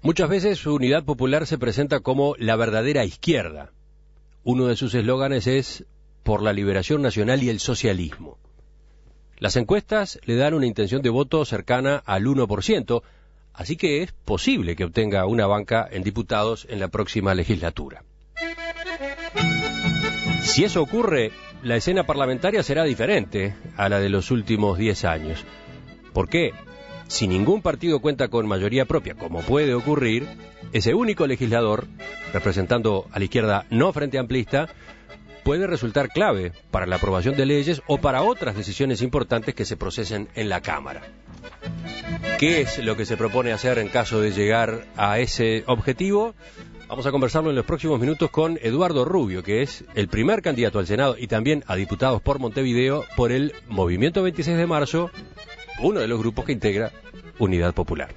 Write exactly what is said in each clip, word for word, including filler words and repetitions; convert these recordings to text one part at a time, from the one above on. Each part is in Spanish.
Muchas veces Unidad Popular se presenta como la verdadera izquierda. Uno de sus eslóganes es por la liberación nacional y el socialismo. Las encuestas le dan una intención de voto cercana al uno por ciento, así que es posible que obtenga una banca en diputados en la próxima legislatura. Si eso ocurre, la escena parlamentaria será diferente a la de los últimos diez años. ¿Por qué? Si ningún partido cuenta con mayoría propia, como puede ocurrir, ese único legislador, representando a la izquierda no frente amplista, puede resultar clave para la aprobación de leyes o para otras decisiones importantes que se procesen en la Cámara. ¿Qué es lo que se propone hacer en caso de llegar a ese objetivo? Vamos a conversarlo en los próximos minutos con Eduardo Rubio, que es el primer candidato al Senado y también a diputados por Montevideo por el Movimiento veintiséis de marzo, uno de los grupos que integra Unidad Popular.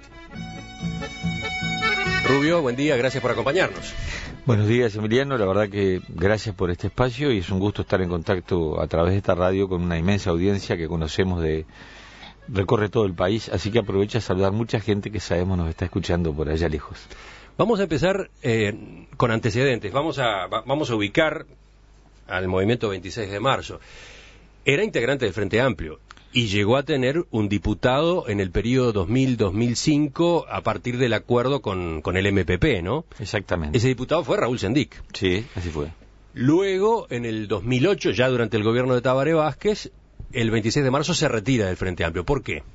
Rubio, buen día, gracias por acompañarnos. Buenos días, Emiliano, la verdad que gracias por este espacio y es un gusto estar en contacto a través de esta radio con una inmensa audiencia que conocemos de... recorre todo el país, así que aprovecho a saludar mucha gente que sabemos nos está escuchando por allá lejos. Vamos a empezar eh, con antecedentes, vamos a, va, vamos a ubicar al Movimiento veintiséis de marzo. Era integrante del Frente Amplio y llegó a tener un diputado en el periodo dos mil a dos mil cinco a partir del acuerdo con, con el M P P, ¿no? Exactamente. Ese diputado fue Raúl Sendic. Sí, así fue. Luego, en el dos mil ocho, ya durante el gobierno de Tabaré Vázquez, el veintiséis de marzo se retira del Frente Amplio. ¿Por qué?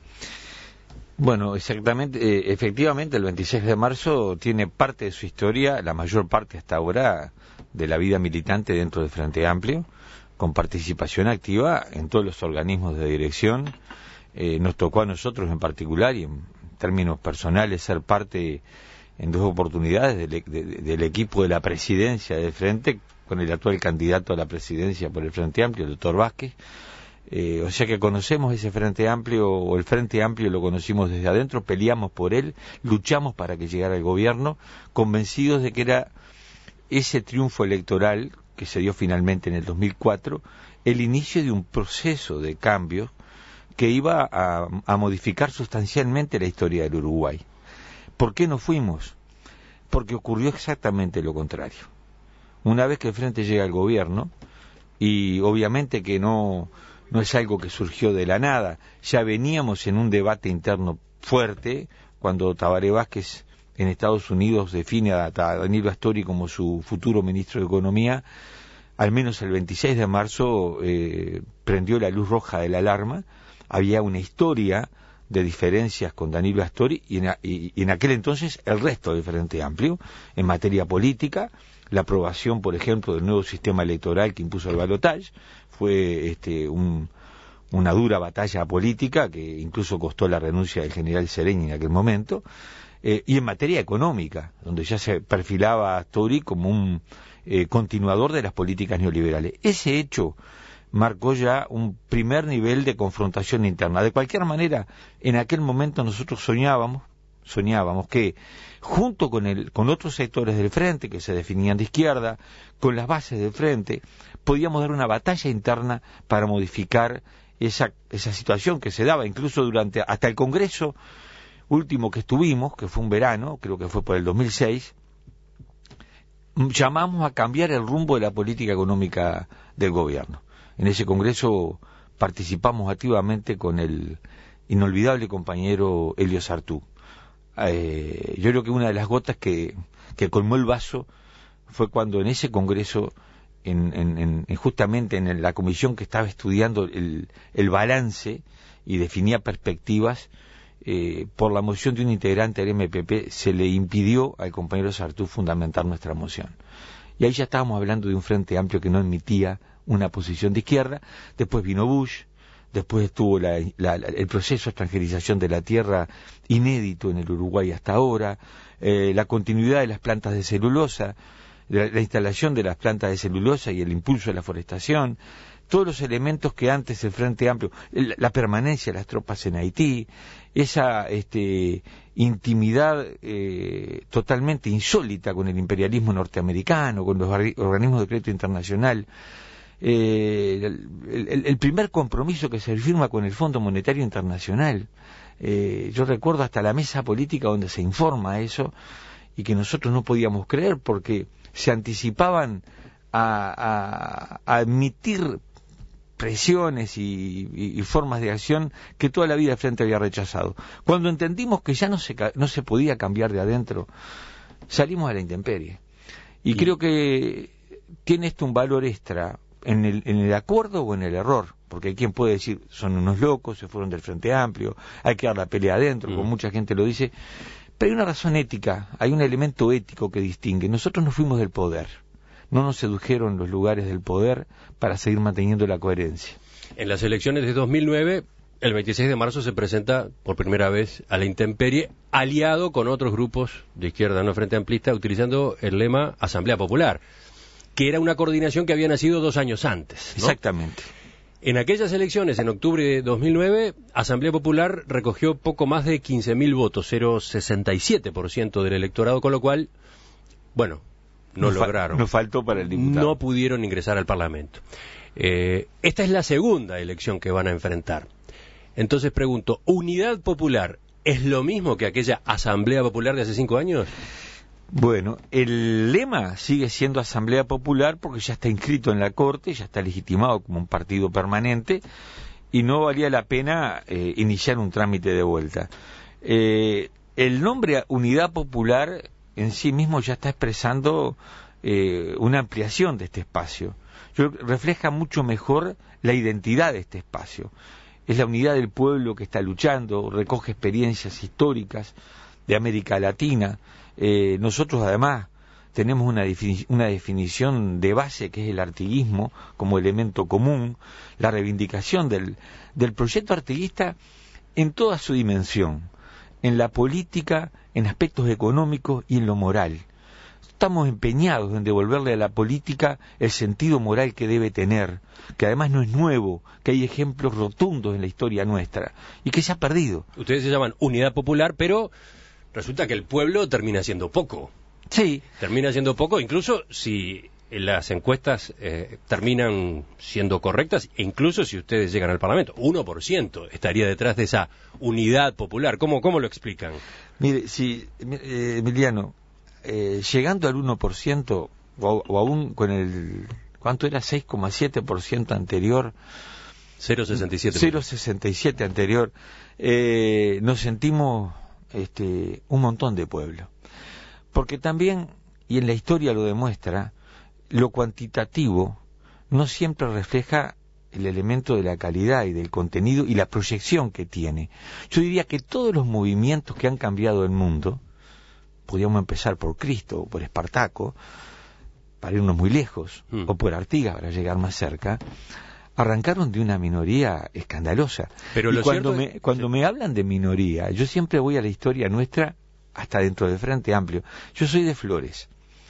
Bueno, exactamente, eh, efectivamente el veintiséis de marzo tiene parte de su historia, la mayor parte hasta ahora, de la vida militante dentro del Frente Amplio, con participación activa en todos los organismos de dirección. Eh, nos tocó a nosotros en particular y en términos personales ser parte en dos oportunidades del, de, del equipo de la presidencia del Frente, con el actual candidato a la presidencia por el Frente Amplio, el doctor Vázquez. Eh, o sea que conocemos ese Frente Amplio, o el Frente Amplio lo conocimos desde adentro, peleamos por él, luchamos para que llegara al gobierno, convencidos de que era ese triunfo electoral que se dio finalmente en el dos mil cuatro, el inicio de un proceso de cambios que iba a, a modificar sustancialmente la historia del Uruguay. ¿Por qué no fuimos? Porque ocurrió exactamente lo contrario. Una vez que el Frente llega al gobierno, y obviamente que no... no es algo que surgió de la nada, ya veníamos en un debate interno fuerte, cuando Tabaré Vázquez en Estados Unidos define a Danilo Astori como su futuro ministro de Economía, al menos el veintiséis de marzo eh, prendió la luz roja de la alarma, había una historia de diferencias con Danilo Astori y en, y, y en aquel entonces el resto del Frente Amplio, en materia política, la aprobación, por ejemplo, del nuevo sistema electoral que impuso el balotaje, fue este, un, una dura batalla política que incluso costó la renuncia del general Sereñi en aquel momento, eh, y en materia económica, donde ya se perfilaba a Astori como un eh, continuador de las políticas neoliberales. Ese hecho marcó ya un primer nivel de confrontación interna. De cualquier manera, en aquel momento nosotros soñábamos, soñábamos que junto con el, con otros sectores del Frente que se definían de izquierda, con las bases del Frente, podíamos dar una batalla interna para modificar esa, esa situación que se daba incluso durante, hasta el Congreso último que estuvimos, que fue un verano, creo que fue por el dos mil seis, llamamos a cambiar el rumbo de la política económica del gobierno. En ese Congreso participamos activamente con el inolvidable compañero Elio Sartú. Eh, yo creo que una de las gotas que, que colmó el vaso fue cuando en ese Congreso, en, en, en, justamente en la comisión que estaba estudiando el, el balance y definía perspectivas, eh, por la moción de un integrante del M P P se le impidió al compañero Sartú fundamentar nuestra moción. Y ahí ya estábamos hablando de un Frente Amplio que no admitía una posición de izquierda. Después vino Bush, después estuvo la, la, la, el proceso de extranjerización de la tierra inédito en el Uruguay hasta ahora, eh, la continuidad de las plantas de celulosa, la, la instalación de las plantas de celulosa y el impulso de la forestación, todos los elementos que antes el Frente Amplio, la, la permanencia de las tropas en Haití, esa este, intimidad eh, totalmente insólita con el imperialismo norteamericano, con los organismos de crédito internacional, eh, el, el, el primer compromiso que se firma con el Fondo Monetario Internacional, Eh, yo recuerdo hasta la mesa política donde se informa eso, y que nosotros no podíamos creer porque se anticipaban a, a, a admitir presiones y, y, y formas de acción que toda la vida el Frente había rechazado. Cuando entendimos que ya no se, no se podía cambiar de adentro, salimos a la intemperie. Y, y creo que tiene esto un valor extra en el, en el acuerdo o en el error, porque hay quien puede decir, son unos locos, se fueron del Frente Amplio, hay que dar la pelea adentro, mm. como mucha gente lo dice, pero hay una razón ética, hay un elemento ético que distingue. Nosotros nos fuimos del poder. No nos sedujeron los lugares del poder para seguir manteniendo la coherencia. En las elecciones de dos mil nueve, el veintiséis de marzo se presenta por primera vez a la intemperie, aliado con otros grupos de izquierda no frente amplista, utilizando el lema Asamblea Popular, que era una coordinación que había nacido dos años antes, ¿no? Exactamente. En aquellas elecciones, en octubre de dos mil nueve, Asamblea Popular recogió poco más de quince mil votos, cero coma sesenta y siete por ciento del electorado, con lo cual, bueno, no nos lograron. Nos faltó para el diputado. No pudieron ingresar al Parlamento. Eh, esta es la segunda elección que van a enfrentar. Entonces pregunto, ¿Unidad Popular es lo mismo que aquella Asamblea Popular de hace cinco años? Bueno, el lema sigue siendo Asamblea Popular porque ya está inscrito en la Corte, ya está legitimado como un partido permanente y no valía la pena eh, iniciar un trámite de vuelta. Eh, el nombre Unidad Popular en sí mismo ya está expresando eh, una ampliación de este espacio. Yo, refleja mucho mejor la identidad de este espacio. Es la unidad del pueblo que está luchando, recoge experiencias históricas de América Latina. Eh, nosotros además tenemos una, defini- una definición de base que es el artiguismo como elemento común, la reivindicación del, del proyecto artiguista en toda su dimensión, en la política, en aspectos económicos y en lo moral. Estamos empeñados en devolverle a la política el sentido moral que debe tener, que además no es nuevo, que hay ejemplos rotundos en la historia nuestra y que se ha perdido. Ustedes se llaman Unidad Popular, pero resulta que el pueblo termina siendo poco. Sí. Termina siendo poco, incluso si las encuestas eh, terminan siendo correctas, incluso si ustedes llegan al Parlamento. uno por ciento estaría detrás de esa Unidad Popular. ¿Cómo, cómo lo explican? Mire, si, eh, Emiliano, eh, llegando al uno por ciento, o, o aún con el, ¿cuánto era? seis coma siete por ciento anterior. cero coma sesenta y siete. cero coma sesenta y siete anterior. Eh, nos sentimos este, un montón de pueblo. Porque también, y en la historia lo demuestra, lo cuantitativo no siempre refleja el elemento de la calidad y del contenido y la proyección que tiene. Yo diría que todos los movimientos que han cambiado el mundo, podríamos empezar por Cristo o por Espartaco, para irnos muy lejos, mm. o por Artigas para llegar más cerca, arrancaron de una minoría escandalosa. Pero y lo cuando, cierto... me, cuando sí. me hablan de minoría, yo siempre voy a la historia nuestra hasta dentro del Frente Amplio. Yo soy de Flores.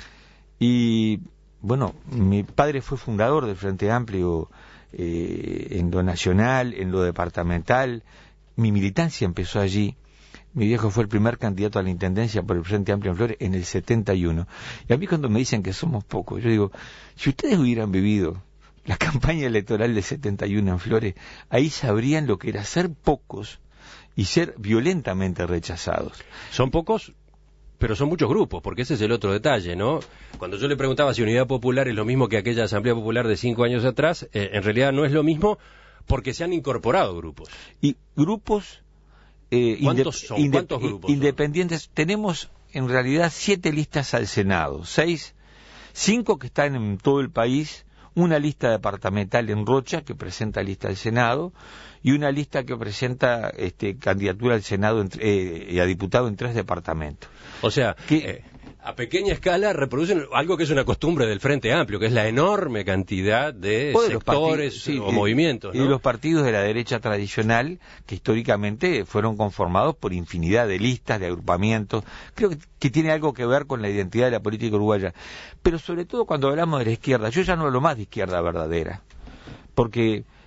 Y, bueno, mi padre fue fundador del Frente Amplio eh, en lo nacional, en lo departamental. Mi militancia empezó allí. Mi viejo fue el primer candidato a la intendencia por el Frente Amplio en Flores en el setenta y uno. Y a mí cuando me dicen que somos pocos, yo digo, si ustedes hubieran vivido la campaña electoral del setenta y uno en Flores, ahí sabrían lo que era ser pocos y ser violentamente rechazados. Son pocos, pero son muchos grupos, porque ese es el otro detalle, ¿no? Cuando yo le preguntaba si Unidad Popular es lo mismo que aquella Asamblea Popular de cinco años atrás, eh, en realidad no es lo mismo porque se han incorporado grupos. Y grupos... Eh, ¿Cuántos son? inde- ¿Cuántos grupos independientes? Son? Tenemos en realidad siete listas al Senado, seis, cinco que están en todo el país, una lista departamental en Rocha que presenta lista al Senado y una lista que presenta este, candidatura al Senado en, eh, y a diputado en tres departamentos. O sea, que eh, a pequeña escala reproducen algo que es una costumbre del Frente Amplio, que es la enorme cantidad de, de sectores partidos, sí, o y, movimientos, ¿no? Y de los partidos de la derecha tradicional, que históricamente fueron conformados por infinidad de listas, de agrupamientos. Creo que, que tiene algo que ver con la identidad de la política uruguaya. Pero sobre todo cuando hablamos de la izquierda, yo ya no hablo más de izquierda verdadera, porque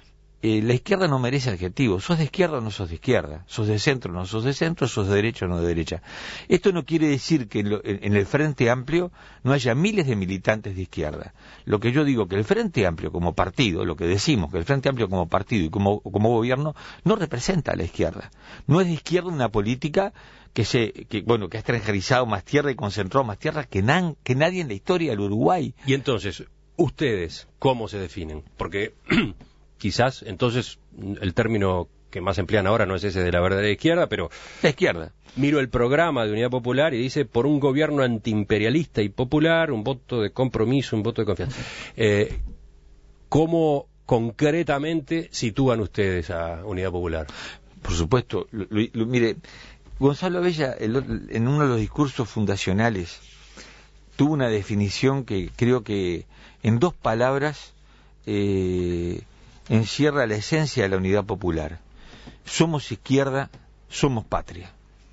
eh, la izquierda no merece adjetivo. Sos de izquierda o no sos de izquierda. Sos de centro o no sos de centro. Sos de derecha o no de derecha. Esto no quiere decir que en, lo, en, en el Frente Amplio no haya miles de militantes de izquierda. Lo que yo digo que el Frente Amplio como partido, lo que decimos que el Frente Amplio como partido y como, como gobierno no representa a la izquierda. No es de izquierda una política que se que bueno que ha extranjerizado más tierra y concentrado más tierra que, nan, que nadie en la historia del Uruguay. Y entonces, ¿ustedes cómo se definen? Porque quizás entonces el término que más emplean ahora no es ese de la verdadera izquierda, pero la izquierda. Miro el programa de Unidad Popular y dice por un gobierno antiimperialista y popular, un voto de compromiso, un voto de confianza. Eh, ¿Cómo concretamente sitúan ustedes a Unidad Popular? Por supuesto, lo, lo, lo, mire, Gonzalo Abella el, en uno de los discursos fundacionales tuvo una definición que creo que en dos palabras eh, encierra la esencia de la Unidad Popular. Somos izquierda, somos patria.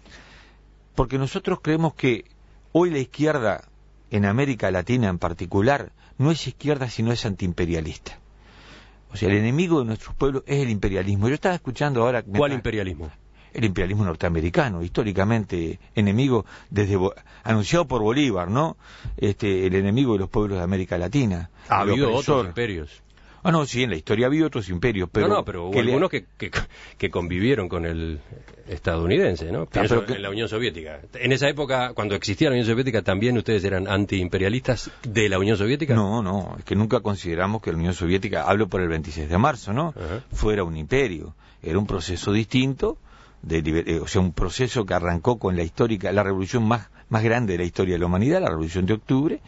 Porque nosotros creemos que hoy la izquierda, en América Latina en particular, no es izquierda sino es antiimperialista. O sea, el enemigo de nuestros pueblos es el imperialismo. Yo estaba escuchando ahora... ¿Cuál imperialismo? El imperialismo norteamericano, históricamente enemigo, desde anunciado por Bolívar, ¿no? Este, el enemigo de los pueblos de América Latina. Ha habido otros imperios. Ah, no, sí, en la historia había otros imperios, pero... No, no, pero hubo algunos le... que, que, que convivieron con el estadounidense, ¿no? Pienso ah, que... en la Unión Soviética. En esa época, cuando existía la Unión Soviética, ¿también ustedes eran antiimperialistas de la Unión Soviética? No, no, es que nunca consideramos que la Unión Soviética, hablo por el veintiséis de marzo, ¿no? Uh-huh. Fuera un imperio. Era un proceso distinto, de liber... o sea, un proceso que arrancó con la histórica, la revolución más, más grande de la historia de la humanidad, la Revolución de Octubre,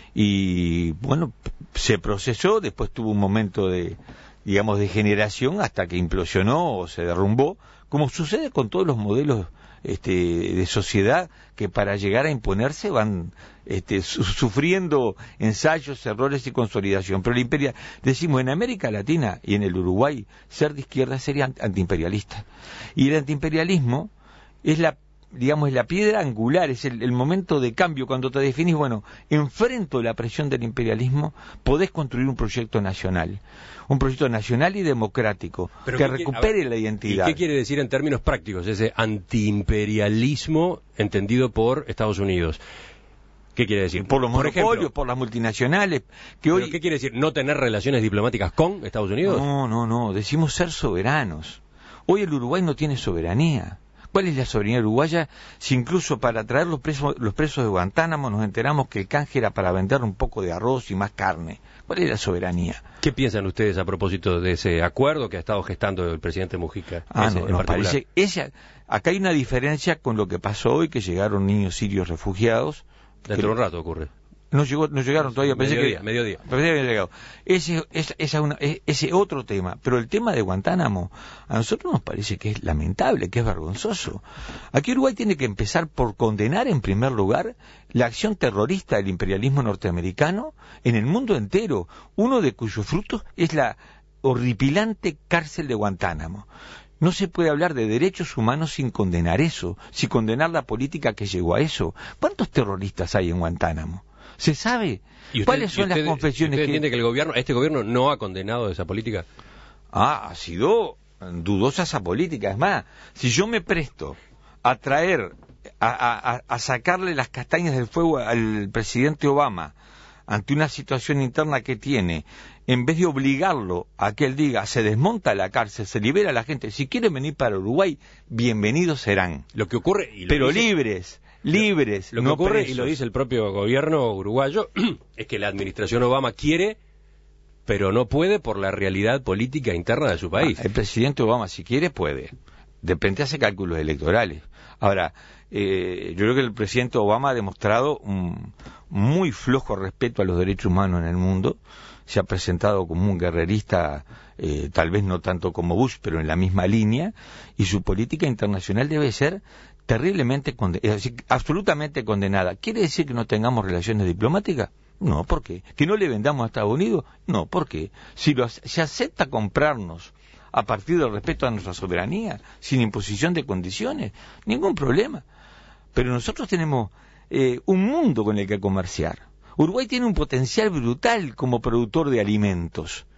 y bueno, se procesó, después tuvo un momento de, digamos, de generación hasta que implosionó o se derrumbó, como sucede con todos los modelos este, de sociedad que para llegar a imponerse van este, su, sufriendo ensayos, errores y consolidación. Pero el imperia, decimos, en América Latina y en el Uruguay, ser de izquierda sería antiimperialista. Y el antiimperialismo es la digamos, es la piedra angular, es el, el momento de cambio, cuando te definís, bueno, enfrento la presión del imperialismo, podés construir un proyecto nacional, un proyecto nacional y democrático, Pero que qué, recupere ver, la identidad. ¿Y qué quiere decir en términos prácticos ese antiimperialismo entendido por Estados Unidos? ¿Qué quiere decir? Por los por monopolios, ejemplo, por las multinacionales. Que hoy... ¿Qué quiere decir? ¿No tener relaciones diplomáticas con Estados Unidos? No, no, no, decimos ser soberanos. Hoy el Uruguay no tiene soberanía. ¿Cuál es la soberanía uruguaya? Si incluso para traer los presos, los presos de Guantánamo nos enteramos que el canje era para vender un poco de arroz y más carne. ¿Cuál es la soberanía? ¿Qué piensan ustedes a propósito de ese acuerdo que ha estado gestando el presidente Mujica? Ah, ese, no, nos parece... Esa, acá hay una diferencia con lo que pasó hoy, que llegaron niños sirios refugiados. Dentro de un rato ocurre. No llegó, no llegaron todavía, pensé mediodía, que mediodía. Pensé que habían llegado. Ese, es, esa una, es, ese otro tema, pero el tema de Guantánamo a nosotros nos parece que es lamentable, que es vergonzoso. Aquí Uruguay tiene que empezar por condenar en primer lugar la acción terrorista del imperialismo norteamericano en el mundo entero, uno de cuyos frutos es la horripilante cárcel de Guantánamo. No se puede hablar de derechos humanos sin condenar eso, sin condenar la política que llegó a eso. ¿Cuántos terroristas hay en Guantánamo? ¿Se sabe? Usted, ¿Cuáles son usted, las confesiones ¿Usted que... entiende que el gobierno, este gobierno no ha condenado esa política? Ah, ha sido dudosa esa política. Es más, si yo me presto a traer, a, a, a sacarle las castañas del fuego al presidente Obama ante una situación interna que tiene, en vez de obligarlo a que él diga, se desmonta la cárcel, se libera a la gente, si quieren venir para Uruguay, bienvenidos serán. Lo que ocurre... Y lo pero dice... libres. libres, lo, lo que no ocurre, presos. Y lo dice el propio gobierno uruguayo, es que la administración Obama quiere, pero no puede por la realidad política interna de su país. Ah, el presidente Obama, si quiere, puede. Depende, hace cálculos electorales. Ahora, eh, yo creo que el presidente Obama ha demostrado un muy flojo respeto a los derechos humanos en el mundo. Se ha presentado como un guerrerista, eh, tal vez no tanto como Bush, pero en la misma línea, y su política internacional debe ser terriblemente condenada, es decir, absolutamente condenada. ¿Quiere decir que no tengamos relaciones diplomáticas? No, ¿por qué? ¿Que no le vendamos a Estados Unidos? No, ¿por qué? Si lo, se acepta comprarnos a partir del respeto a nuestra soberanía, sin imposición de condiciones, ningún problema. Pero nosotros tenemos eh, un mundo con el que comerciar. Uruguay tiene un potencial brutal como productor de alimentos.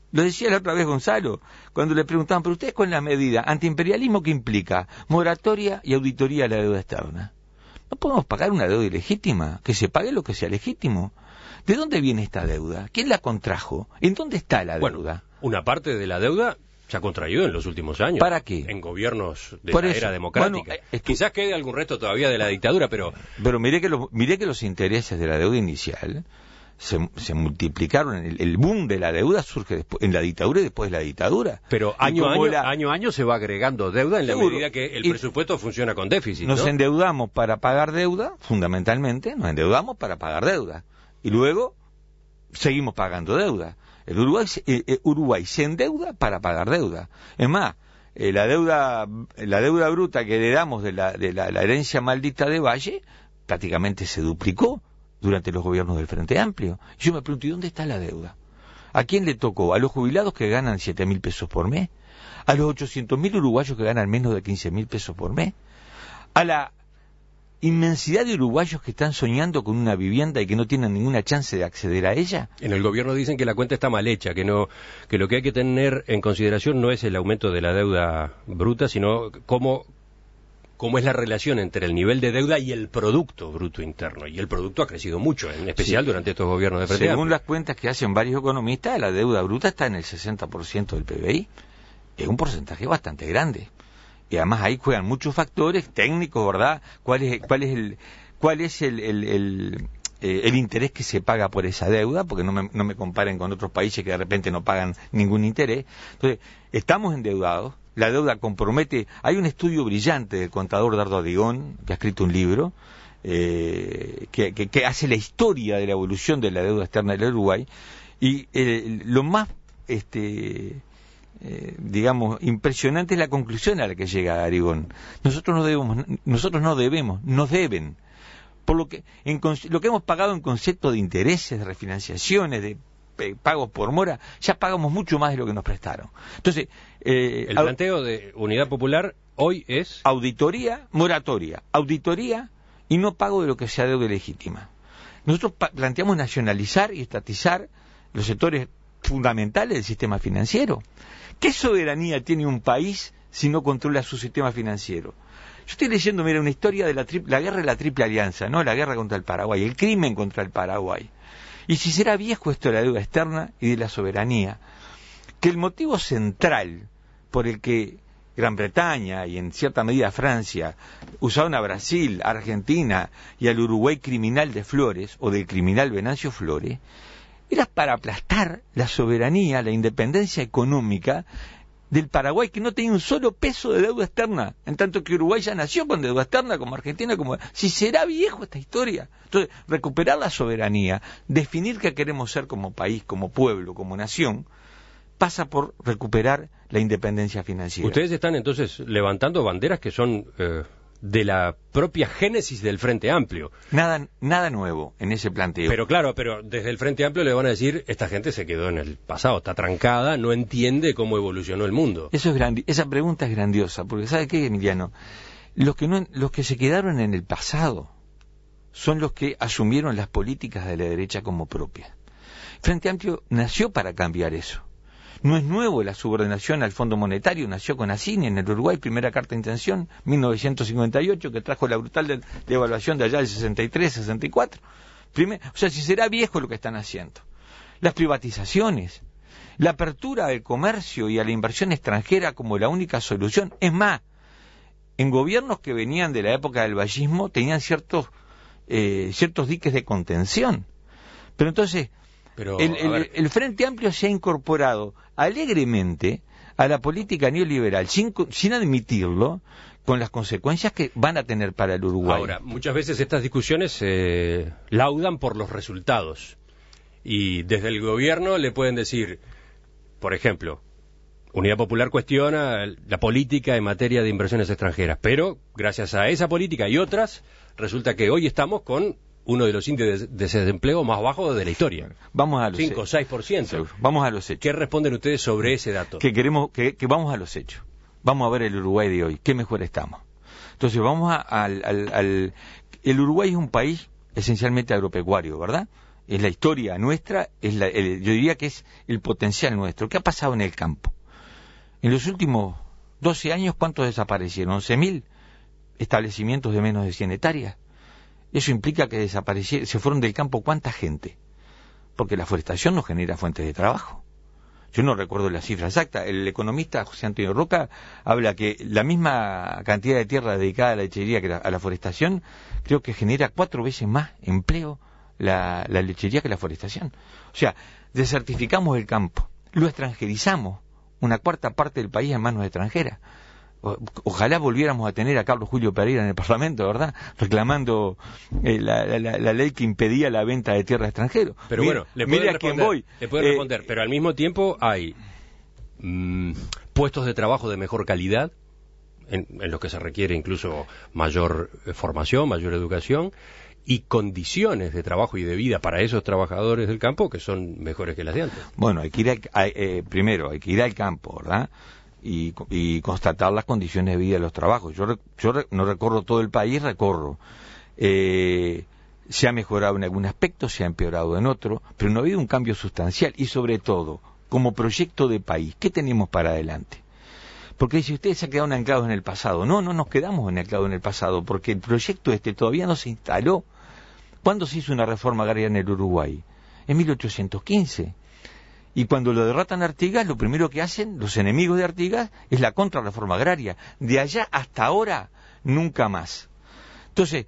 Lo decía la otra vez Gonzalo, cuando le preguntaban, pero ustedes con la medida antiimperialismo, ¿qué implica? Moratoria y auditoría de la deuda externa. ¿No podemos pagar una deuda ilegítima? Que se pague lo que sea legítimo. ¿De dónde viene esta deuda? ¿Quién la contrajo? ¿En dónde está la deuda? Bueno, una parte de la deuda se ha contraído en los últimos años. ¿Para qué? En gobiernos de Por la eso, era democrática. bueno, es que- Quizás quede algún resto todavía de la dictadura, pero... Pero mire que, lo, mire que los intereses de la deuda inicial se, se multiplicaron. El, el boom de la deuda surge después, en la dictadura y después de la dictadura. Pero Y año a como año, la- año a año se va agregando deuda en la Seguro. medida que el Y presupuesto funciona con déficit, Nos ¿no? endeudamos para pagar deuda, fundamentalmente, nos endeudamos para pagar deuda. Y luego seguimos pagando deuda. El Uruguay, se- eh, eh, Uruguay se endeuda para pagar deuda. Es más, eh, la deuda la deuda bruta que heredamos de la, de la, la herencia maldita de Valle prácticamente se duplicó durante los gobiernos del Frente Amplio. Y yo me pregunto, ¿y dónde está la deuda? ¿A quién le tocó? ¿A los jubilados que ganan siete mil pesos por mes? ¿A los ochocientos mil uruguayos que ganan menos de quince mil pesos por mes? ¿A la inmensidad de uruguayos que están soñando con una vivienda y que no tienen ninguna chance de acceder a ella? En el gobierno dicen que la cuenta está mal hecha, que no, que lo que hay que tener en consideración no es el aumento de la deuda bruta, sino cómo, cómo es la relación entre el nivel de deuda y el Producto Bruto Interno. Y el producto ha crecido mucho, en especial Sí. durante estos gobiernos de Frente Según Amplio. las cuentas que hacen varios economistas, la deuda bruta está en el sesenta por ciento del P B I. Es un porcentaje bastante grande. Y además ahí juegan muchos factores técnicos, ¿verdad? ¿Cuál es, cuál es el cuál es el, el, el, eh, el interés que se paga por esa deuda? Porque no me, no me comparen con otros países que de repente no pagan ningún interés. Entonces, estamos endeudados, la deuda compromete. Hay un estudio brillante del contador Dardo Adigón, que ha escrito un libro, eh, que, que, que hace la historia de la evolución de la deuda externa del Uruguay, y eh, lo más... este Eh, digamos, impresionante es la conclusión a la que llega Arigón. Nosotros no debemos, nosotros no debemos, nos deben. Por lo que, en, lo que hemos pagado en concepto de intereses, de refinanciaciones, de eh, pagos por mora, ya pagamos mucho más de lo que nos prestaron. Entonces, eh, El planteo de Unidad Popular hoy es... auditoría, moratoria, auditoría y no pago de lo que sea deuda legítima. Nosotros planteamos nacionalizar y estatizar los sectores fundamentales del sistema financiero. ¿Qué soberanía tiene un país si no controla su sistema financiero? Yo estoy leyendo, mira, una historia de la, la guerra de la Triple Alianza, ¿no? La guerra contra el Paraguay, el crimen contra el Paraguay. Y si será viejo esto de la deuda externa y de la soberanía, que el motivo central por el que Gran Bretaña y en cierta medida Francia usaron a Brasil, a Argentina y al Uruguay criminal de Flores, o del criminal Venancio Flores, era para aplastar la soberanía, la independencia económica del Paraguay, que no tenía un solo peso de deuda externa, en tanto que Uruguay ya nació con deuda externa, como Argentina, como... Si será viejo esta historia. Entonces, recuperar la soberanía, definir qué queremos ser como país, como pueblo, como nación, pasa por recuperar la independencia financiera. Ustedes están entonces levantando banderas que son... Eh... de la propia génesis del Frente Amplio. Nada, nada nuevo en ese planteo. Pero claro, pero desde el Frente Amplio le van a decir, esta gente se quedó en el pasado, está trancada, no entiende cómo evolucionó el mundo. Eso es grandi- esa pregunta es grandiosa, porque ¿sabe qué, Emiliano? Los que, no, los que se quedaron en el pasado son los que asumieron las políticas de la derecha como propias. Frente Amplio nació para cambiar eso. No es nuevo la subordinación al Fondo Monetario, nació con Asini en el Uruguay, primera carta de intención, mil novecientos cincuenta y ocho, que trajo la brutal de, devaluación de allá del sesenta y tres, sesenta y cuatro. Primer, o sea, si será viejo lo que están haciendo. Las privatizaciones, la apertura del comercio y a la inversión extranjera como la única solución. Es más, en gobiernos que venían de la época del vallismo tenían ciertos, eh, ciertos diques de contención. Pero entonces... Pero, el, el, el Frente Amplio se ha incorporado alegremente a la política neoliberal, sin, sin admitirlo, con las consecuencias que van a tener para el Uruguay. Ahora, muchas veces estas discusiones se eh, laudan por los resultados. Y desde el gobierno le pueden decir, por ejemplo, Unidad Popular cuestiona la política en materia de inversiones extranjeras, pero gracias a esa política y otras, resulta que hoy estamos con uno de los índices de desempleo más bajos de la historia. Vamos a los cinco o seis por ciento. Vamos a los hechos. ¿Qué responden ustedes sobre ese dato? Que queremos, que, que vamos a los hechos. Vamos a ver el Uruguay de hoy. ¿Qué mejor estamos? Entonces vamos a, al, al, al... El Uruguay es un país esencialmente agropecuario, ¿verdad? es la historia nuestra, es la, el, yo diría que es el potencial nuestro. ¿Qué ha pasado en el campo? En los últimos doce años, ¿cuántos desaparecieron? once mil establecimientos de menos de cien hectáreas. Eso implica que desaparecieron, se fueron del campo ¿cuánta gente? Porque la forestación no genera fuentes de trabajo. Yo no recuerdo la cifra exacta. El economista José Antonio Roca habla que la misma cantidad de tierra dedicada a la lechería que la, a la forestación, creo que genera cuatro veces más empleo la, la lechería que la forestación. O sea, desertificamos el campo, lo extranjerizamos, una cuarta parte del país en manos extranjeras. O, ojalá volviéramos a tener a Carlos Julio Pereira en el Parlamento, ¿verdad? Reclamando eh, la, la, la ley que impedía la venta de tierra a extranjeros. Pero mira, bueno, le mira pueden a quién responder, voy. le pueden eh, responder, pero al mismo tiempo hay mmm, puestos de trabajo de mejor calidad, en, en los que se requiere incluso mayor eh, formación, mayor educación, y condiciones de trabajo y de vida para esos trabajadores del campo que son mejores que las de antes. Bueno, hay que ir al, a, eh, primero, hay que ir al campo, ¿verdad? Y, y constatar las condiciones de vida de los trabajos. Yo, yo no recorro todo el país, recorro. Eh, se ha mejorado en algún aspecto, se ha empeorado en otro, pero no ha habido un cambio sustancial. Y sobre todo, como proyecto de país, ¿qué tenemos para adelante? Porque si ustedes se han quedado anclados en el pasado, no, no nos quedamos anclados en el pasado, porque el proyecto este todavía no se instaló. ¿Cuándo se hizo una reforma agraria en el Uruguay? En mil ochocientos quince. Y cuando lo derrotan a Artigas, lo primero que hacen los enemigos de Artigas es la contrarreforma agraria. De allá hasta ahora, nunca más. Entonces,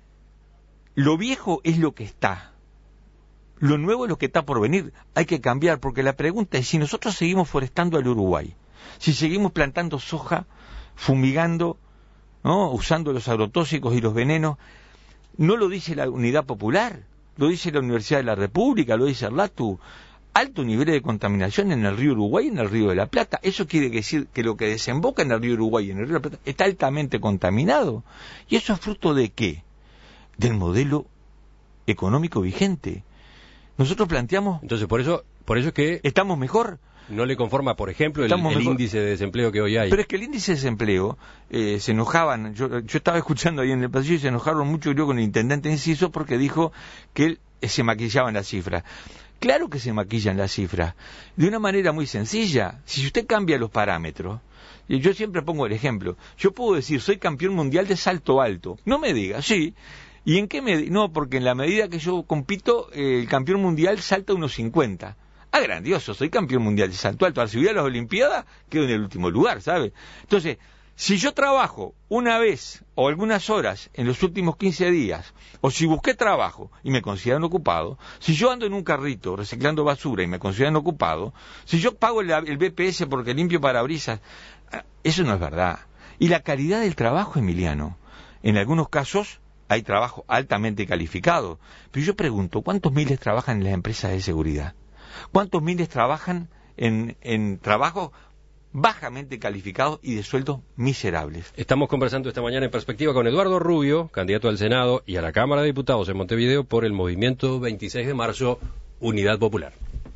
lo viejo es lo que está. Lo nuevo es lo que está por venir. Hay que cambiar, porque la pregunta es si nosotros seguimos forestando al Uruguay, si seguimos plantando soja, fumigando, ¿no?, usando los agrotóxicos y los venenos. No lo dice la Unidad Popular, lo dice la Universidad de la República, lo dice Arlatu. Alto nivel de contaminación en el río Uruguay y en el río de la Plata. Eso quiere decir que lo que desemboca en el río Uruguay y en el río de la Plata está altamente contaminado. ¿Y eso es fruto de qué? Del modelo económico vigente. Nosotros planteamos... Entonces, por eso, por eso es que... ¿Estamos mejor? No le conforma, por ejemplo, el, el índice de desempleo que hoy hay. Pero es que el índice de desempleo, eh, se enojaban, yo, yo estaba escuchando ahí en el pasillo y se enojaron mucho, creo, con el intendente Enciso porque dijo que él eh, se maquillaban las cifras. Claro que se maquillan las cifras, de una manera muy sencilla. Si usted cambia los parámetros, y yo siempre pongo el ejemplo, yo puedo decir, soy campeón mundial de salto alto. No me diga, sí. ¿Y en qué medida? No, porque en la medida que yo compito, eh, el campeón mundial salta unos cincuenta. Ah, grandioso, soy campeón mundial de salto alto. Al subir a las Olimpiadas, quedo en el último lugar, ¿sabe? Entonces, si yo trabajo una vez o algunas horas en los últimos quince días, o si busqué trabajo y me consideran ocupado, si yo ando en un carrito reciclando basura y me consideran ocupado, si yo pago el, el B P S porque limpio parabrisas, eso no es verdad. Y la calidad del trabajo, Emiliano, en algunos casos hay trabajo altamente calificado, pero yo pregunto, ¿cuántos miles trabajan en las empresas de seguridad? ¿Cuántos miles trabajan en, en trabajos bajamente calificados y de sueldos miserables? Estamos conversando esta mañana en Perspectiva con Eduardo Rubio, candidato al Senado y a la Cámara de Diputados en Montevideo por el Movimiento veintiséis de marzo, Unidad Popular.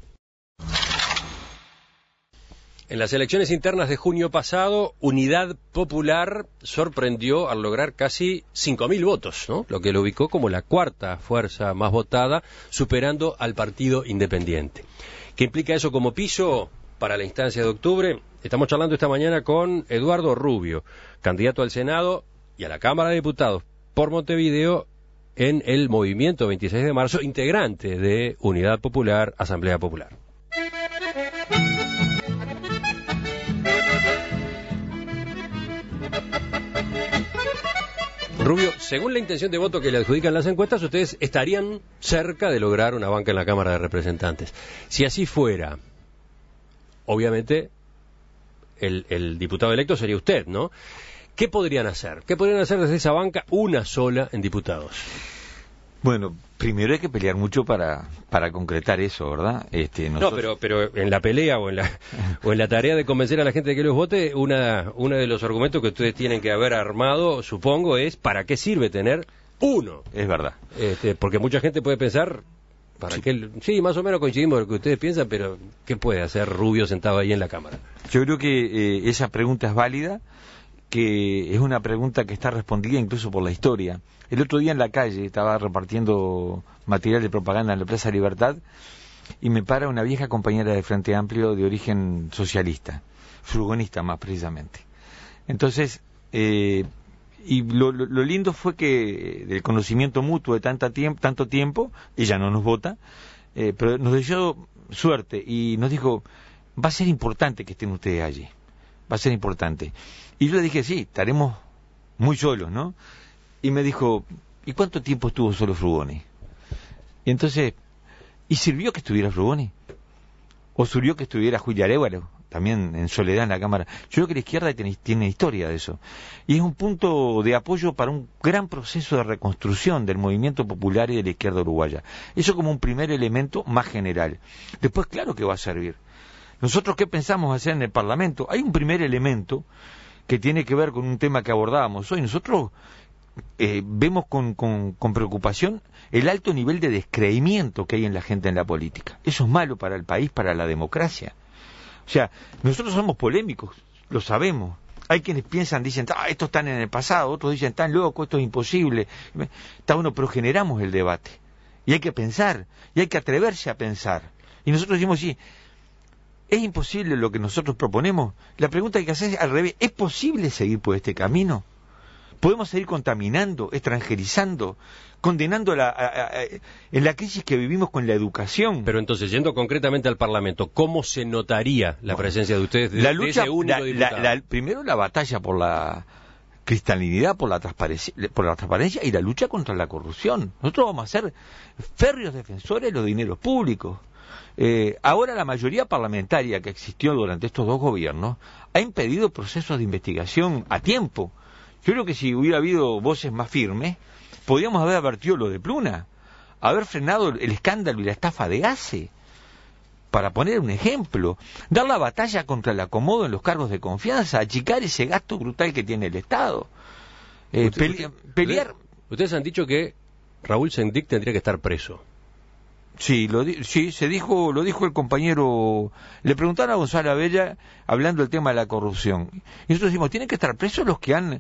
En las elecciones internas de junio pasado, Unidad Popular sorprendió al lograr casi cinco mil votos, ¿no?, lo que lo ubicó como la cuarta fuerza más votada, superando al Partido Independiente. ¿Qué implica eso como piso para la instancia de octubre? Estamos charlando esta mañana con Eduardo Rubio, candidato al Senado y a la Cámara de Diputados por Montevideo en el Movimiento veintiséis de marzo, integrante de Unidad Popular, Asamblea Popular. Rubio, según la intención de voto que le adjudican las encuestas, ustedes estarían cerca de lograr una banca en la Cámara de Representantes. Si así fuera, obviamente el, el diputado electo sería usted, ¿no? ¿Qué podrían hacer? ¿Qué podrían hacer desde esa banca una sola en diputados? Bueno, primero hay que pelear mucho para para concretar eso, ¿verdad? Este, nosotros... No, pero pero en la pelea o en la o en la tarea de convencer a la gente de que los vote, una uno de los argumentos que ustedes tienen que haber armado, supongo, es ¿para qué sirve tener uno? Es verdad. Este, porque mucha gente puede pensar, ¿para sí. qué? Sí, más o menos coincidimos en lo que ustedes piensan, pero ¿qué puede hacer Rubio sentado ahí en la Cámara? Yo creo que eh, esa pregunta es válida. que es una pregunta que está respondida incluso por la historia. El otro día en la calle estaba repartiendo material de propaganda en la Plaza Libertad y me para una vieja compañera del Frente Amplio de origen socialista, furgonista más precisamente. Entonces, eh, y lo, lo, lo lindo fue que del conocimiento mutuo de tanta tiemp- tanto tiempo, ella no nos vota, eh, pero nos deseó suerte y nos dijo, va a ser importante que estén ustedes allí, va a ser importante. Y yo le dije, sí, estaremos muy solos, ¿no? Y me dijo, ¿y cuánto tiempo estuvo solo Frugoni? Y entonces, ¿y sirvió que estuviera Frugoni? ¿O sirvió que estuviera Julia Arévalo, también en soledad en la Cámara? Yo creo que la izquierda tiene, tiene historia de eso. Y es un punto de apoyo para un gran proceso de reconstrucción del movimiento popular y de la izquierda uruguaya. Eso como un primer elemento más general. Después, claro que va a servir. Nosotros, ¿qué pensamos hacer en el Parlamento? Hay un primer elemento que tiene que ver con un tema que abordábamos hoy. Nosotros eh, vemos con, con, con preocupación el alto nivel de descreimiento que hay en la gente en la política. Eso es malo para el país, para la democracia. O sea, nosotros somos polémicos, lo sabemos. Hay quienes piensan, dicen, ah, estos están en el pasado, otros dicen, están locos, esto es imposible. Está bueno, pero generamos el debate. Y hay que pensar, y hay que atreverse a pensar. Y nosotros decimos, sí, ¿es imposible lo que nosotros proponemos? La pregunta que hay que hacer es al revés. ¿Es posible seguir por este camino? ¿Podemos seguir contaminando, extranjerizando, condenando la, a, a, a, en la crisis que vivimos con la educación? Pero entonces, yendo concretamente al Parlamento, ¿cómo se notaría la bueno, presencia de ustedes de, la lucha, de ese único la, diputado? La, la, primero la batalla por la cristalinidad, por la, transparencia, por la transparencia y la lucha contra la corrupción. Nosotros vamos a ser férreos defensores de los dineros públicos. Eh, ahora la mayoría parlamentaria que existió durante estos dos gobiernos ha impedido procesos de investigación a tiempo. Yo creo que si hubiera habido voces más firmes, podríamos haber advertido lo de Pluna, haber frenado el escándalo y la estafa de ACE, para poner un ejemplo, dar la batalla contra el acomodo en los cargos de confianza, achicar ese gasto brutal que tiene el Estado. Eh, usted, pele usted, pelear... Ustedes han dicho que Raúl Sendic tendría que estar preso. Sí, lo di sí, se dijo, lo dijo el compañero. Le preguntaron a Gonzalo Abella hablando del tema de la corrupción. Y nosotros decimos, tienen que estar presos los que han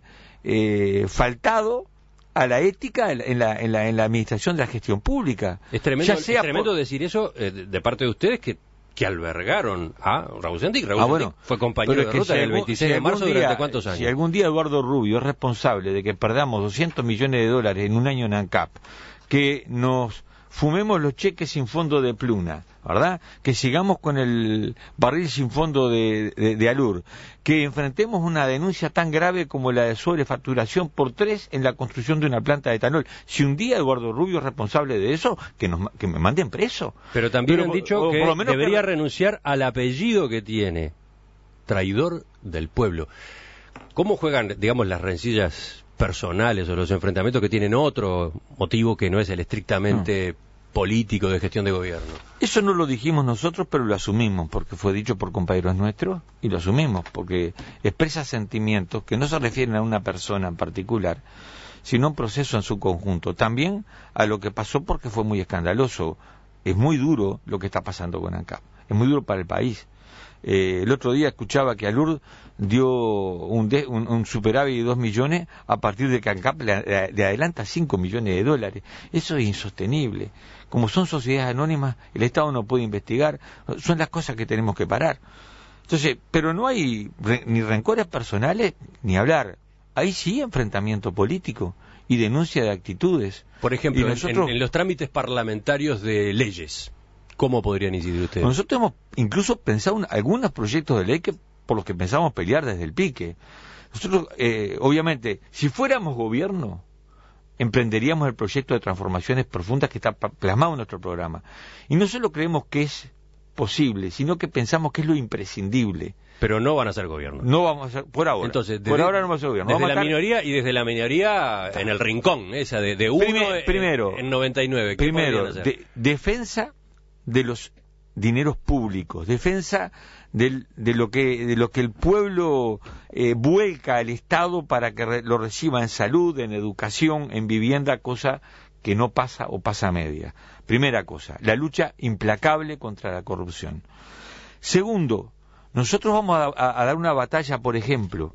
eh, faltado a la ética en la, en la, en la administración de la gestión pública. Es tremendo, ya sea es tremendo por... decir eso eh, de parte de ustedes que, que albergaron a Raúl Sendic. Raúl ah, Sendic bueno, fue compañero de ruta si el veintiséis si de marzo día, durante cuántos años. Si algún día Eduardo Rubio es responsable de que perdamos doscientos millones de dólares en un año en ANCAP, que nos fumemos los cheques sin fondo de Pluna, ¿verdad? Que sigamos con el barril sin fondo de, de, de Alur, que enfrentemos una denuncia tan grave como la de sobrefacturación por tres en la construcción de una planta de etanol. Si un día Eduardo Rubio es responsable de eso, que nos que me manden preso. Pero también Pero, han dicho o, que por lo menos debería que... renunciar al apellido que tiene, traidor del pueblo. ¿Cómo juegan, digamos, las rencillas personales o los enfrentamientos que tienen otro motivo que no es el estrictamente no. político de gestión de gobierno? Eso no lo dijimos nosotros, pero lo asumimos, porque fue dicho por compañeros nuestros, y lo asumimos, porque expresa sentimientos que no se refieren a una persona en particular, sino a un proceso en su conjunto. También a lo que pasó, porque fue muy escandaloso. Es muy duro lo que está pasando con ANCAP, es muy duro para el país. Eh, el otro día escuchaba que Alur dio un, de, un, un superávit de dos millones a partir de que ANCAP le, le adelanta cinco millones de dólares. Eso es insostenible. Como son sociedades anónimas, el Estado no puede investigar. Son las cosas que tenemos que parar. Entonces, pero no hay re, ni rencores personales ni hablar. Hay sí enfrentamiento político y denuncia de actitudes. Por ejemplo, nosotros, en, en los trámites parlamentarios de leyes, ¿cómo podrían incidir ustedes? Nosotros hemos incluso pensado en algunos proyectos de ley que por los que pensamos pelear desde el pique. Nosotros, eh, obviamente, si fuéramos gobierno, emprenderíamos el proyecto de transformaciones profundas que está plasmado en nuestro programa. Y no solo creemos que es posible, sino que pensamos que es lo imprescindible. Pero no van a ser gobierno. No vamos a ser, por ahora. Entonces, desde, por ahora no vamos a ser gobierno. Desde vamos la a estar... minoría y desde la minoría en el rincón, esa de, de uno Primer, primero, en, en noventa y nueve. ¿Qué primero, de, defensa de los dineros públicos, defensa del, de lo que de lo que el pueblo eh, vuelca al Estado para que re, lo reciba en salud, en educación, en vivienda, cosa que no pasa o pasa a media. Primera cosa, la lucha implacable contra la corrupción. Segundo, nosotros vamos a, a, a dar una batalla, por ejemplo,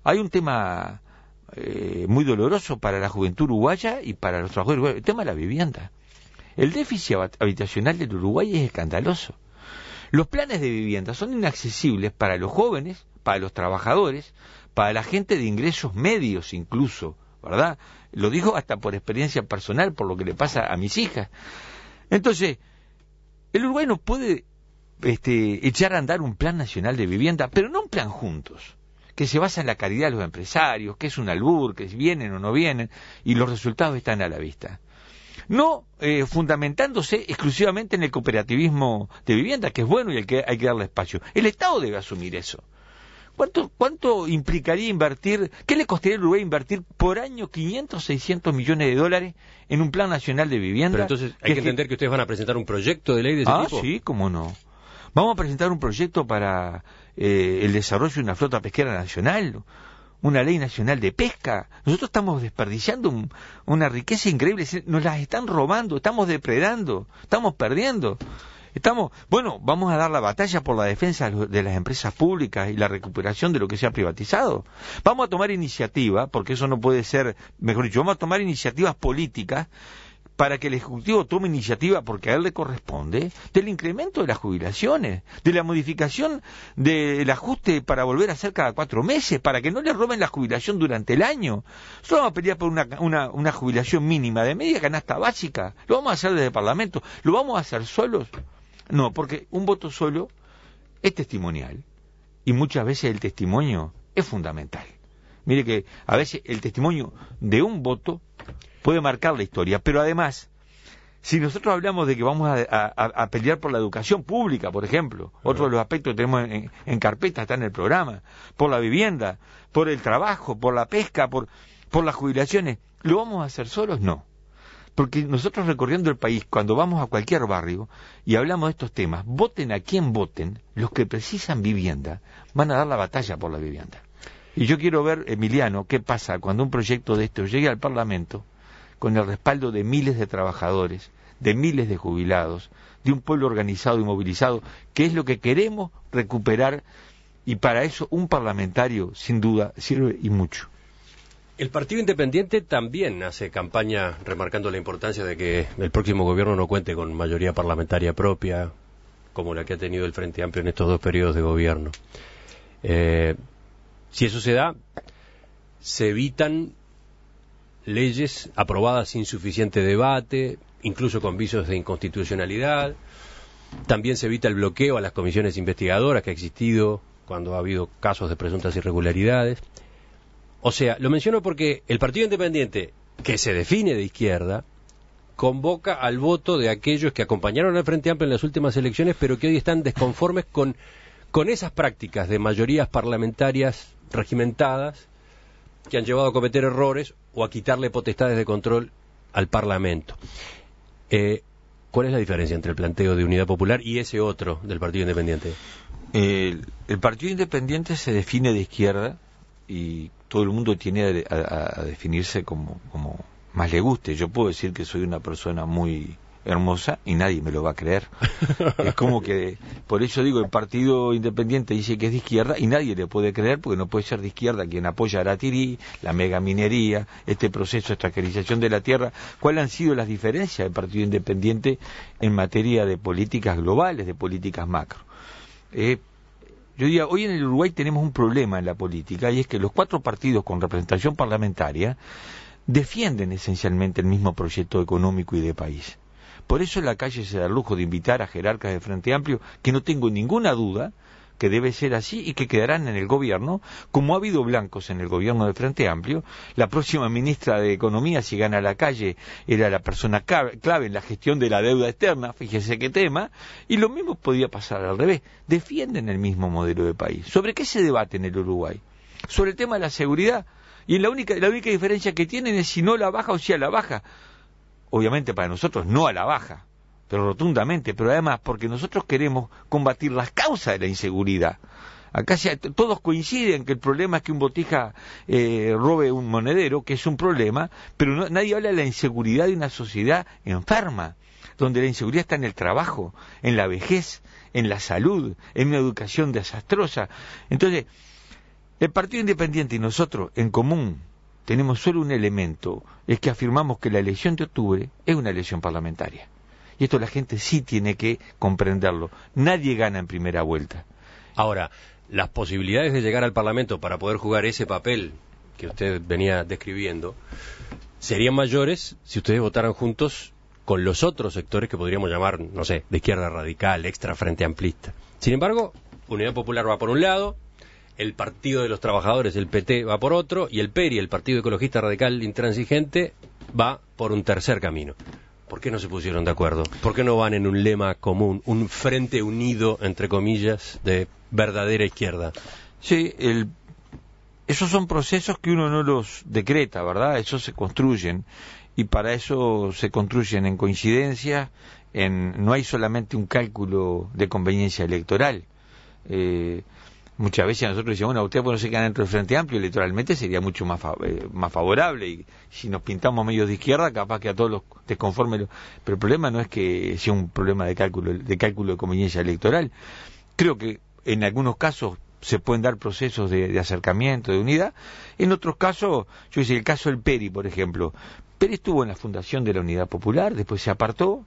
hay un tema eh, muy doloroso para la juventud uruguaya y para los trabajadores uruguayos, el tema de la vivienda. El déficit habitacional del Uruguay es escandaloso. Los planes de vivienda son inaccesibles para los jóvenes, para los trabajadores, para la gente de ingresos medios incluso, ¿verdad? Lo digo hasta por experiencia personal, por lo que le pasa a mis hijas. Entonces, el Uruguay no puede este, echar a andar un plan nacional de vivienda, pero no un plan juntos, que se basa en la caridad de los empresarios, que es un albur, que vienen o no vienen, y los resultados están a la vista. No eh, fundamentándose exclusivamente en el cooperativismo de vivienda, que es bueno y al que hay que darle espacio. El Estado debe asumir eso. ¿Cuánto, cuánto implicaría invertir, qué le costaría al Uruguay invertir por año quinientos, seiscientos millones de dólares en un plan nacional de vivienda? Pero entonces hay que, que entender que ustedes van a presentar un proyecto de ley de ese ah, tipo. Ah, sí, cómo no. Vamos a presentar un proyecto para eh, el desarrollo de una flota pesquera nacional, una ley nacional de pesca. Nosotros estamos desperdiciando un, una riqueza increíble, nos las están robando, estamos depredando, estamos perdiendo. Estamos, bueno, vamos a dar la batalla por la defensa de las empresas públicas y la recuperación de lo que se ha privatizado. Vamos a tomar iniciativa, porque eso no puede ser, mejor dicho, vamos a tomar iniciativas políticas para que el Ejecutivo tome iniciativa, porque a él le corresponde, del incremento de las jubilaciones, de la modificación del ajuste para volver a hacer cada cuatro meses, para que no le roben la jubilación durante el año. Nosotros vamos a pelear por una, una, una jubilación mínima de media canasta básica. Lo vamos a hacer desde el Parlamento. ¿Lo vamos a hacer solos? No, porque un voto solo es testimonial y muchas veces el testimonio es fundamental. Mire que a veces el testimonio de un voto puede marcar la historia, pero además, si nosotros hablamos de que vamos a, a, a pelear por la educación pública, por ejemplo, otro de los aspectos que tenemos en, en carpeta está en el programa, por la vivienda, por el trabajo, por la pesca, por, por las jubilaciones, ¿lo vamos a hacer solos? No. Porque nosotros recorriendo el país, cuando vamos a cualquier barrio y hablamos de estos temas, voten a quien voten, los que precisan vivienda van a dar la batalla por la vivienda. Y yo quiero ver, Emiliano, qué pasa cuando un proyecto de esto llegue al Parlamento con el respaldo de miles de trabajadores, de miles de jubilados, de un pueblo organizado y movilizado, que es lo que queremos recuperar, y para eso un parlamentario, sin duda, sirve y mucho. El Partido Independiente también hace campaña remarcando la importancia de que el próximo gobierno no cuente con mayoría parlamentaria propia, como la que ha tenido el Frente Amplio en estos dos periodos de gobierno. Eh, si eso se da, se evitan leyes aprobadas sin suficiente debate, incluso con visos de inconstitucionalidad. También se evita el bloqueo a las comisiones investigadoras que ha existido cuando ha habido casos de presuntas irregularidades. O sea, lo menciono porque el Partido Independiente, que se define de izquierda, convoca al voto de aquellos que acompañaron al Frente Amplio en las últimas elecciones, pero que hoy están desconformes con, con esas prácticas de mayorías parlamentarias regimentadas que han llevado a cometer errores o a quitarle potestades de control al Parlamento. Eh, ¿Cuál es la diferencia entre el planteo de Unidad Popular y ese otro del Partido Independiente? El, el Partido Independiente se define de izquierda y todo el mundo tiene a, a, a definirse como, como más le guste. Yo puedo decir que soy una persona muy hermosa y nadie me lo va a creer. Es como que, por eso digo, el Partido Independiente dice que es de izquierda y nadie le puede creer, porque no puede ser de izquierda quien apoya a Aratirí, la megaminería, este proceso de extranjerización de la tierra. ¿Cuáles han sido las diferencias del Partido Independiente en materia de políticas globales, de políticas macro? Eh, Yo diría, hoy en el Uruguay tenemos un problema en la política, y es que los cuatro partidos con representación parlamentaria defienden esencialmente el mismo proyecto económico y de país. Por eso la calle se da el lujo de invitar a jerarcas de Frente Amplio, que no tengo ninguna duda que debe ser así y que quedarán en el gobierno, como ha habido blancos en el gobierno de Frente Amplio. La próxima ministra de Economía, si gana la calle, era la persona clave en la gestión de la deuda externa, fíjese qué tema, y lo mismo podía pasar al revés. Defienden el mismo modelo de país. ¿Sobre qué se debate en el Uruguay? Sobre el tema de la seguridad, y la única, la única diferencia que tienen es si no a la baja o si a la baja. Obviamente para nosotros no a la baja, pero rotundamente, pero además porque nosotros queremos combatir las causas de la inseguridad. Acá se, todos coinciden que el problema es que un botija eh, robe un monedero, que es un problema, pero no, nadie habla de la inseguridad de una sociedad enferma, donde la inseguridad está en el trabajo, en la vejez, en la salud, en una educación desastrosa. Entonces, El Partido Independiente y nosotros, en común, tenemos solo un elemento, es que afirmamos que la elección de octubre es una elección parlamentaria. Y esto la gente sí tiene que comprenderlo. Nadie gana en primera vuelta. Ahora, las posibilidades de llegar al Parlamento para poder jugar ese papel que usted venía describiendo serían mayores si ustedes votaran juntos con los otros sectores que podríamos llamar, no sé, de izquierda radical, extra frente amplista. Sin embargo, Unidad Popular va por un lado, el Partido de los Trabajadores, el P T, va por otro, y el P E R I, el Partido Ecologista Radical Intransigente, va por un tercer camino. ¿Por qué no se pusieron de acuerdo? ¿Por qué no van en un lema común, un frente unido, entre comillas, de verdadera izquierda? Sí, el, esos son procesos que uno no los decreta, ¿verdad? Esos se construyen, y para eso se construyen en coincidencia, en, no hay solamente un cálculo de conveniencia electoral. Eh, muchas veces nosotros decimos, bueno, usted no se queda dentro del Frente Amplio, electoralmente sería mucho más, fa eh, más favorable, y si nos pintamos medios de izquierda, capaz que a todos los desconformes, pero el problema no es que sea un problema de cálculo, de cálculo de conveniencia electoral. Creo que en algunos casos se pueden dar procesos de, de acercamiento, de unidad. En otros casos, yo decía, el caso del P E R I, por ejemplo. P E R I estuvo en la fundación de la Unidad Popular, después se apartó,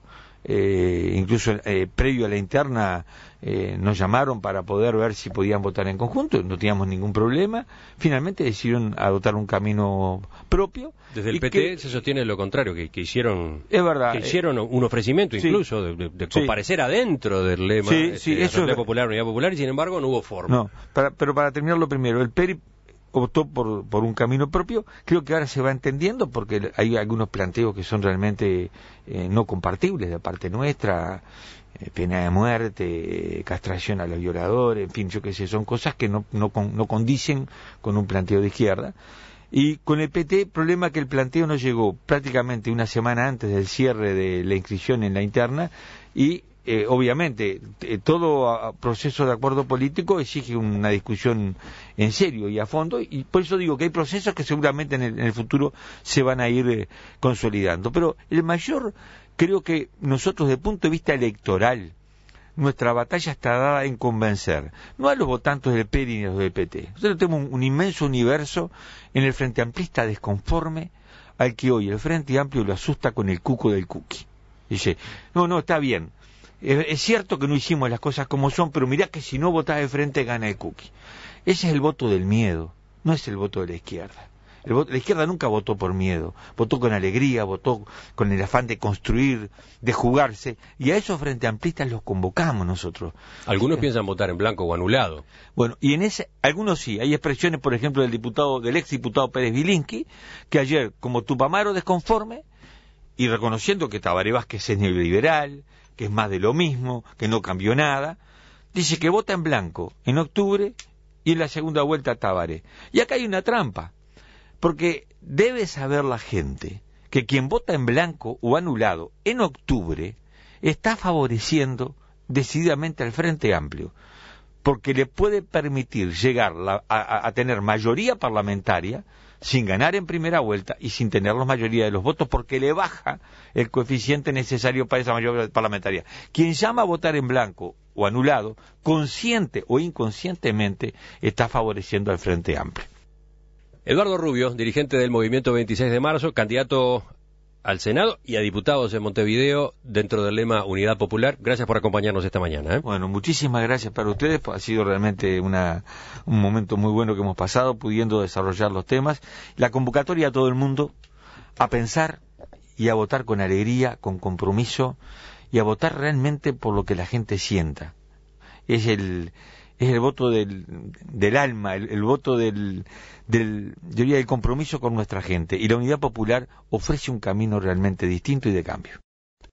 eh, incluso eh, previo a la interna eh, nos llamaron para poder ver si podían votar en conjunto, no teníamos ningún problema. Finalmente decidieron adoptar un camino propio. Desde el P T que, se sostiene lo contrario, que, que hicieron es verdad, que hicieron eh, un ofrecimiento incluso sí, de, de comparecer sí. adentro del lema sí, este, sí, de eso Asamblea es... Popular, Unidad Popular, y sin embargo no hubo forma. No, para, pero para terminar lo primero, el P E R I optó por, por un camino propio. Creo que ahora se va entendiendo porque hay algunos planteos que son realmente eh, no compartibles de parte nuestra, eh, pena de muerte, eh, castración a los violadores, en fin, yo qué sé, son cosas que no, no, con, no condicen con un planteo de izquierda. Y con el P T, el problema es que el planteo no llegó prácticamente una semana antes del cierre de la inscripción en la interna, y Eh, obviamente, eh, todo a, proceso de acuerdo político exige una discusión en serio y a fondo, y por eso digo que hay procesos que seguramente en el, en el futuro se van a ir eh, consolidando. Pero el mayor, creo que nosotros desde el punto de vista electoral, nuestra batalla está dada en convencer, no a los votantes del P E R I ni a los del P T. Nosotros tenemos un, un inmenso universo en el Frente Amplista desconforme, al que hoy el Frente Amplio lo asusta con el cuco del cookie. Dice, no, no, está bien. Es cierto que no hicimos las cosas como son, pero mirá que si no votás de frente gana el cookie. Ese es el voto del miedo, no es el voto de la izquierda. El voto, la izquierda nunca votó por miedo, votó con alegría, votó con el afán de construir, de jugarse, y a esos frente amplistas los convocamos nosotros. Algunos eh, piensan votar en blanco o anulado. Bueno, y en ese, algunos sí, hay expresiones, por ejemplo, del diputado, del ex diputado Pérez Vilinski, que ayer, como Tupamaro desconforme, y reconociendo que Tabaré Vázquez es neoliberal, que es más de lo mismo, que no cambió nada, dice que vota en blanco en octubre y en la segunda vuelta Tabaré. Y acá hay una trampa, porque debe saber la gente que quien vota en blanco o anulado en octubre está favoreciendo decididamente al Frente Amplio, porque le puede permitir llegar la, a, a tener mayoría parlamentaria sin ganar en primera vuelta y sin tener la mayoría de los votos, porque le baja el coeficiente necesario para esa mayoría parlamentaria. Quien llama a votar en blanco o anulado, consciente o inconscientemente, está favoreciendo al Frente Amplio. Eduardo Rubio, dirigente del Movimiento veintiséis de marzo, candidato al Senado y a diputados en Montevideo dentro del lema Unidad Popular. Gracias por acompañarnos esta mañana. ¿eh? Bueno, muchísimas gracias para ustedes. Ha sido realmente una, un momento muy bueno que hemos pasado pudiendo desarrollar los temas. La convocatoria a todo el mundo a pensar y a votar con alegría, con compromiso, y a votar realmente por lo que la gente sienta. Es el... es el voto del, del alma, el, el voto del, del, yo diría, del compromiso con nuestra gente. Y la Unidad Popular ofrece un camino realmente distinto y de cambio.